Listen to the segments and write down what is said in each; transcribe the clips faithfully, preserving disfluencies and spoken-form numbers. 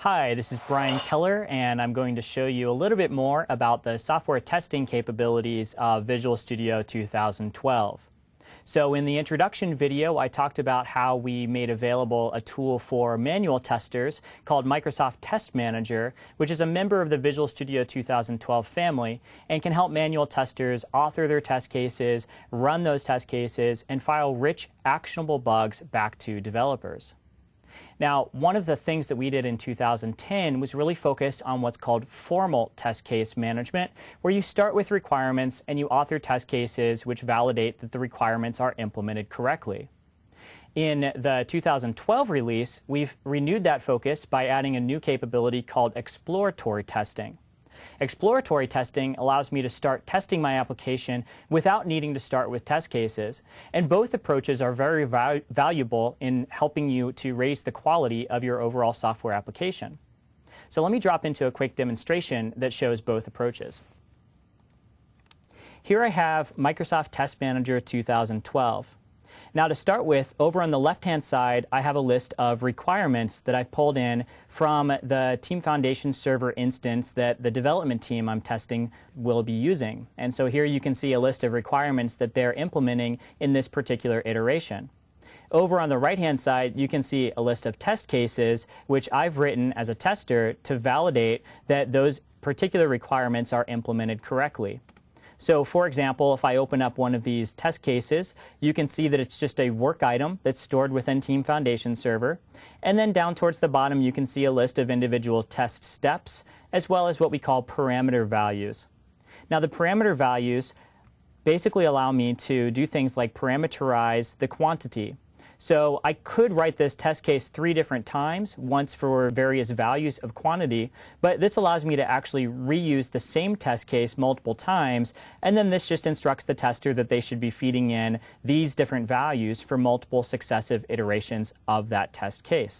Hi, this is Brian Keller, and I'm going to show you a little bit more about the software testing capabilities of Visual Studio two thousand twelve. So in the introduction video, I talked about how we made available a tool for manual testers called Microsoft Test Manager, which is a member of the Visual Studio two thousand twelve family and can help manual testers author their test cases, run those test cases, and file rich, actionable bugs back to developers. Now, one of the things that we did in two thousand ten was really focus on what's called formal test case management, where you start with requirements and you author test cases which validate that the requirements are implemented correctly. In the two thousand twelve release, we've renewed that focus by adding a new capability called exploratory testing. Exploratory testing allows me to start testing my application without needing to start with test cases, and both approaches are very val valuable in helping you to raise the quality of your overall software application. So let me drop into a quick demonstration that shows both approaches. Here I have Microsoft Test Manager two thousand twelve. Now to start with, over on the left-hand side, I have a list of requirements that I've pulled in from the Team Foundation server instance that the development team I'm testing will be using. And so here you can see a list of requirements that they're implementing in this particular iteration. Over on the right-hand side, you can see a list of test cases which I've written as a tester to validate that those particular requirements are implemented correctly. So for example, if I open up one of these test cases, you can see that it's just a work item that's stored within Team Foundation server. And then down towards the bottom, you can see a list of individual test steps, as well as what we call parameter values. Now the parameter values basically allow me to do things like parameterize the quantity. So I could write this test case three different times, once for various values of quantity, but this allows me to actually reuse the same test case multiple times, and then this just instructs the tester that they should be feeding in these different values for multiple successive iterations of that test case.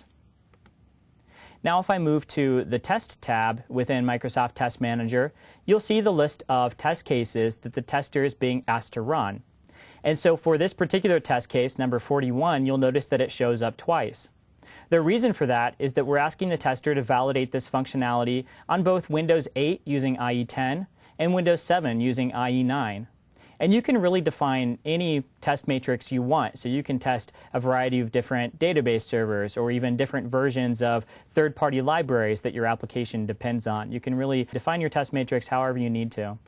Now if I move to the Test tab within Microsoft Test Manager, you'll see the list of test cases that the tester is being asked to run. And so for this particular test case, number forty-one, you'll notice that it shows up twice. The reason for that is that we're asking the tester to validate this functionality on both Windows eight using I E ten and Windows seven using I E nine. And you can really define any test matrix you want. So you can test a variety of different database servers or even different versions of third-party libraries that your application depends on. You can really define your test matrix however you need to.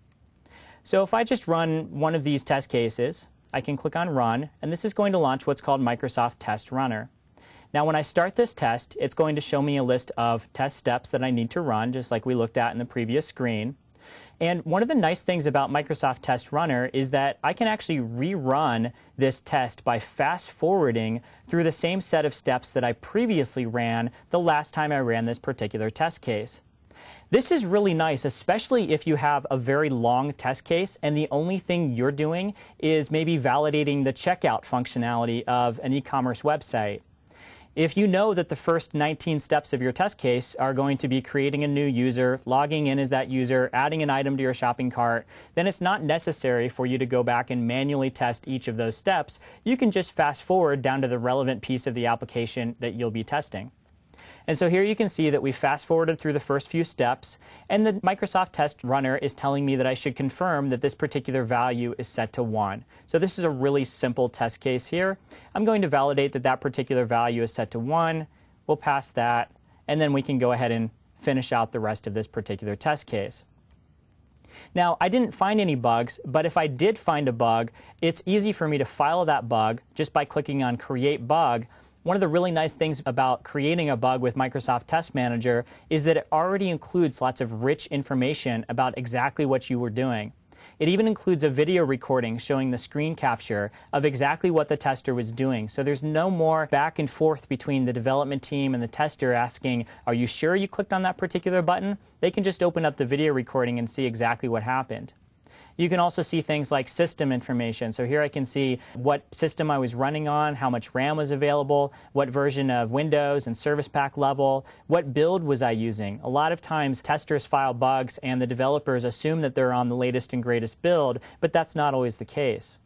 So if I just run one of these test cases, I can click on Run, and this is going to launch what's called Microsoft Test Runner. Now when I start this test, it's going to show me a list of test steps that I need to run, just like we looked at in the previous screen. And one of the nice things about Microsoft Test Runner is that I can actually rerun this test by fast-forwarding through the same set of steps that I previously ran the last time I ran this particular test case. This is really nice, especially if you have a very long test case and the only thing you're doing is maybe validating the checkout functionality of an e-commerce website. If you know that the first nineteen steps of your test case are going to be creating a new user, logging in as that user, adding an item to your shopping cart, then it's not necessary for you to go back and manually test each of those steps. You can just fast forward down to the relevant piece of the application that you'll be testing. And so here you can see that we fast forwarded through the first few steps, and the Microsoft Test Runner is telling me that I should confirm that this particular value is set to one. So this is a really simple test case here. I'm going to validate that that particular value is set to one. We'll pass that, and then we can go ahead and finish out the rest of this particular test case. Now, I didn't find any bugs, but if I did find a bug, it's easy for me to file that bug just by clicking on Create Bug. One of the really nice things about creating a bug with Microsoft Test Manager is that it already includes lots of rich information about exactly what you were doing. It even includes a video recording showing the screen capture of exactly what the tester was doing. So there's no more back and forth between the development team and the tester asking, are you sure you clicked on that particular button? They can just open up the video recording and see exactly what happened. You can also see things like system information. So here I can see what system I was running on, how much RAM was available, what version of Windows and Service Pack level, what build was I using. A lot of times testers file bugs and the developers assume that they're on the latest and greatest build, but that's not always the case.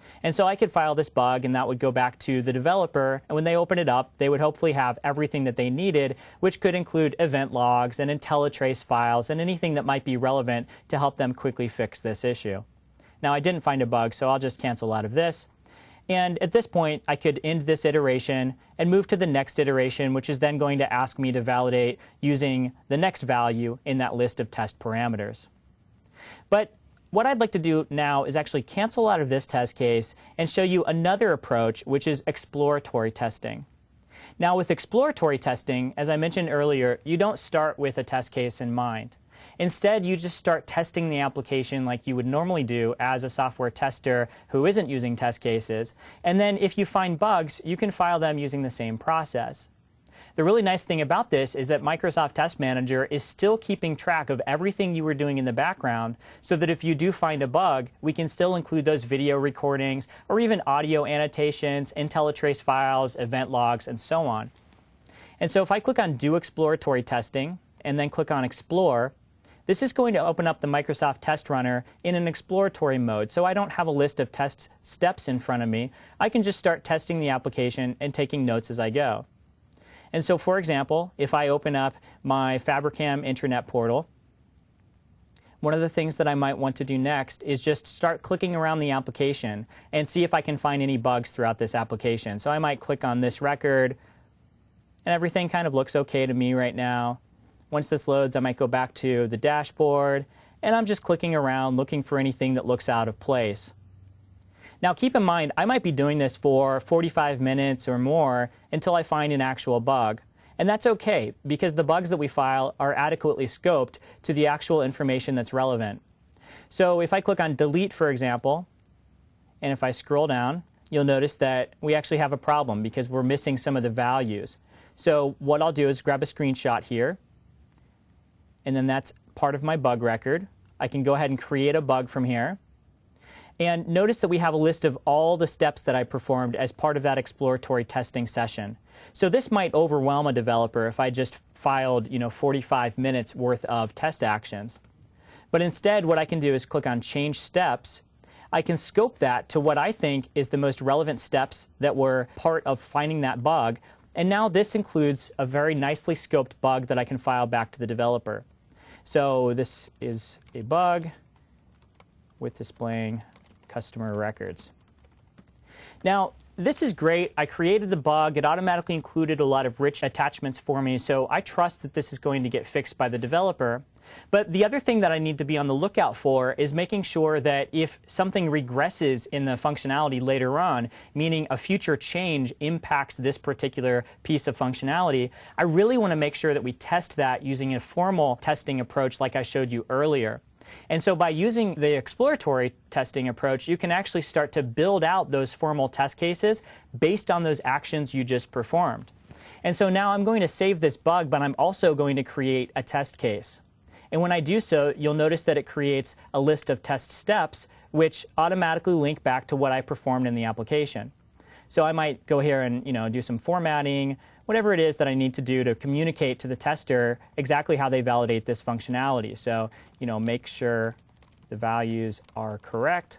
And so I could file this bug, and that would go back to the developer, and when they open it up, they would hopefully have everything that they needed, which could include event logs and IntelliTrace files and anything that might be relevant to help them quickly fix this issue. Now, I didn't find a bug, so I'll just cancel out of this. And at this point, I could end this iteration and move to the next iteration, which is then going to ask me to validate using the next value in that list of test parameters. But what I'd like to do now is actually cancel out of this test case and show you another approach, which is exploratory testing. Now, with exploratory testing, as I mentioned earlier, you don't start with a test case in mind. Instead, you just start testing the application like you would normally do as a software tester who isn't using test cases. And then if you find bugs, you can file them using the same process. The really nice thing about this is that Microsoft Test Manager is still keeping track of everything you were doing in the background, so that if you do find a bug, we can still include those video recordings or even audio annotations, IntelliTrace files, event logs, and so on. And so if I click on Do Exploratory Testing and then click on Explore, this is going to open up the Microsoft Test Runner in an exploratory mode, so I don't have a list of test steps in front of me. I can just start testing the application and taking notes as I go. And so, for example, if I open up my Fabricam intranet portal, one of the things that I might want to do next is just start clicking around the application and see if I can find any bugs throughout this application. So I might click on this record, and everything kind of looks okay to me right now. Once this loads, I might go back to the dashboard, and I'm just clicking around looking for anything that looks out of place. Now, keep in mind, I might be doing this for forty-five minutes or more until I find an actual bug. And that's okay, because the bugs that we file are adequately scoped to the actual information that's relevant. So if I click on Delete, for example, and if I scroll down, you'll notice that we actually have a problem because we're missing some of the values. So what I'll do is grab a screenshot here, and then that's part of my bug record. I can go ahead and create a bug from here. And notice that we have a list of all the steps that I performed as part of that exploratory testing session. So this might overwhelm a developer if I just filed, you know, forty-five minutes worth of test actions. But instead, what I can do is click on Change Steps. I can scope that to what I think is the most relevant steps that were part of finding that bug. And now this includes a very nicely scoped bug that I can file back to the developer. So this is a bug with displaying customer records. Now, this is great. I created the bug. It automatically included a lot of rich attachments for me, so I trust that this is going to get fixed by the developer. But the other thing that I need to be on the lookout for is making sure that if something regresses in the functionality later on, meaning a future change impacts this particular piece of functionality, I really want to make sure that we test that using a formal testing approach like I showed you earlier. And so by using the exploratory testing approach, you can actually start to build out those formal test cases based on those actions you just performed. And so now I'm going to save this bug, but I'm also going to create a test case. And when I do so, you'll notice that it creates a list of test steps, which automatically link back to what I performed in the application. So I might go here and, you know, do some formatting, whatever it is that I need to do to communicate to the tester exactly how they validate this functionality. So, you know, make sure the values are correct.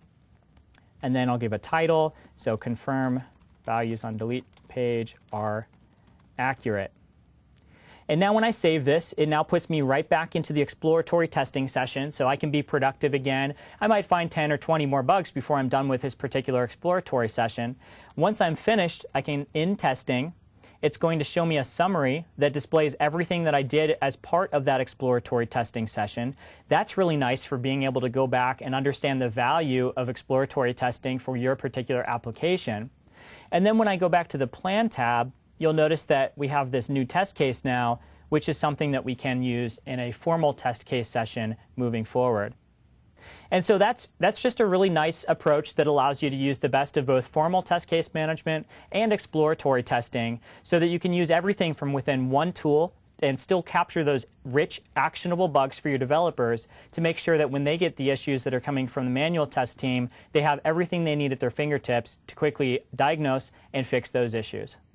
And then I'll give a title. So confirm values on delete page are accurate. And now when I save this, it now puts me right back into the exploratory testing session, so I can be productive again. I might find ten or twenty more bugs before I'm done with this particular exploratory session. Once I'm finished, I can end testing. It's going to show me a summary that displays everything that I did as part of that exploratory testing session. That's really nice for being able to go back and understand the value of exploratory testing for your particular application. And then when I go back to the Plan tab, you'll notice that we have this new test case now, which is something that we can use in a formal test case session moving forward. And so that's, that's just a really nice approach that allows you to use the best of both formal test case management and exploratory testing so that you can use everything from within one tool and still capture those rich, actionable bugs for your developers to make sure that when they get the issues that are coming from the manual test team, they have everything they need at their fingertips to quickly diagnose and fix those issues.